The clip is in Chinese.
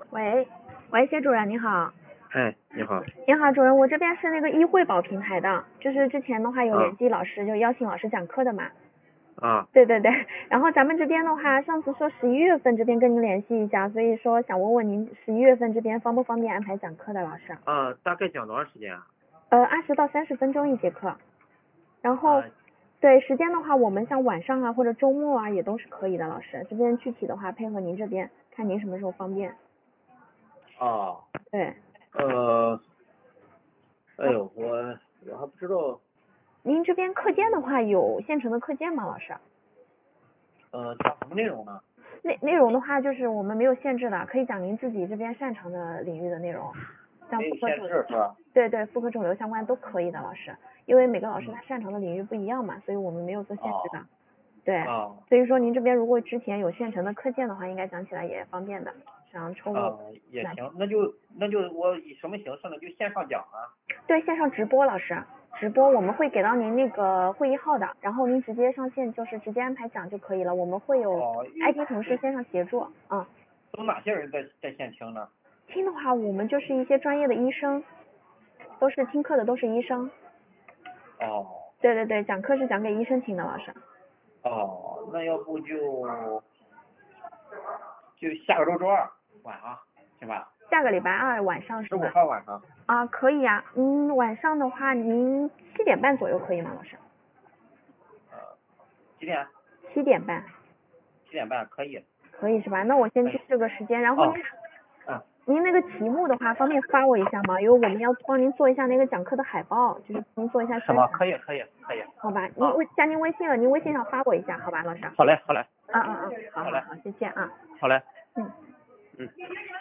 喂，谢主任你好。 哎，你好。 你好，主任，我这边是那个易汇宝平台的，就是之前的话有联系老师，就邀请老师讲课的嘛。对，然后咱们这边的话，上次说11月份这边跟您联系一下，所以说想问问您11月份这边方不方便安排讲课的老师？ 大概讲多长时间啊 ？20到30分钟一节课。然后，对时间的话，我们像晚上啊或者周末啊也都是可以的，老师。这边具体的话配合您这边，看您什么时候方便。对。 哎呦，我还不知道。 您这边课件的话有现成的课件吗，老师？ 讲什么内容呢？ 内容的话就是我们没有限制的，可以讲您自己这边擅长的领域的内容，像没有妇科肿瘤， 限制是吧？ 对，妇科肿瘤相关都可以的，老师。因为每个老师他擅长的领域不一样嘛，所以我们没有做限制的。对。所以说您这边如果之前有现成的课件的话，应该讲起来也方便的，想抽个。 也行，那就我以什么形式呢？就线上讲啊？ 对，线上直播，老师。直播我们会给到您那个会议号的，然后您直接上线就是直接安排讲就可以了，我们会有 IT 同事线上协助。 都哪些人在线听呢？ 听的话，我们就是一些专业的医生，都是听课的都是医生。对，讲课是讲给医生听的，老师。 那要不就下个周二晚上行吧？ 下个礼拜2晚上是吧 ？15号晚上。 可以呀。晚上的话您7点半左右可以吗，老师？ 几点 ？7点半。 7点半可以。 可以是吧？那我先记这个时间，然后您那个题目的话，方便发我一下吗？因为我们要帮您做一下那个讲课的海报，就是您做一下宣传。 可以。 好吧，加您微信了，您微信上发我一下，好吧，老师。 好嘞。 好，谢谢啊。 好嘞。 嗯。